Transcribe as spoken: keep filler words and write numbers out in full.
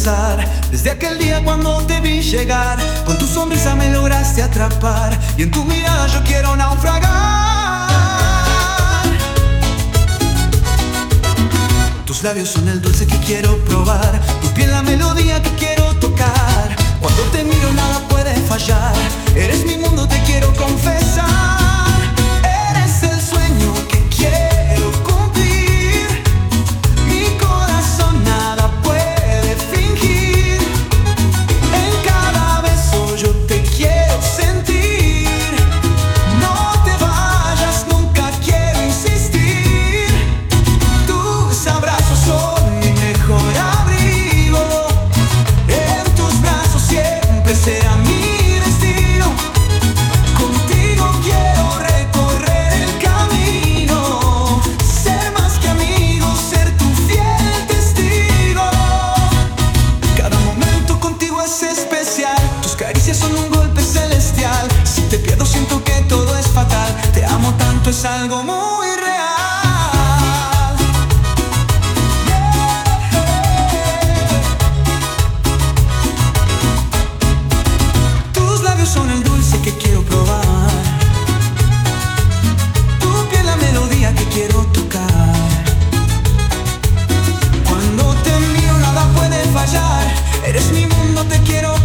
pensar. Desde aquel día cuando te vi llegar, con tu sonrisa me lograste atrapar, y en tu mirada yo quiero naufragar. Tus labios son el dulce que quiero probar, tu piel la melodía que quiero tocar. Cuando te miro nada puede fallar, eres mi mundo, te quiero confesar. Eres el sueño que quiero cumplir, mi corazón nada puede fingir. En cada beso yo te quiero sentir. No te vayas, nunca quiero insistir. Tus abrazos son mi mejor abrigo, en tus brazos siempre será mi destino. Contigo quiero recorrer el camino, ser más que amigo, ser tu fiel testigo. Cada momento contigo es especial, tus caricias son un golpe celestial. Si te pierdo siento que todo es fatal, te amo tanto, es algo muy real. Tus labios son el dulce que quiero probar, tu piel la melodía que quiero tocar. Cuando te miro nada puede fallar, eres mi mundo, te quiero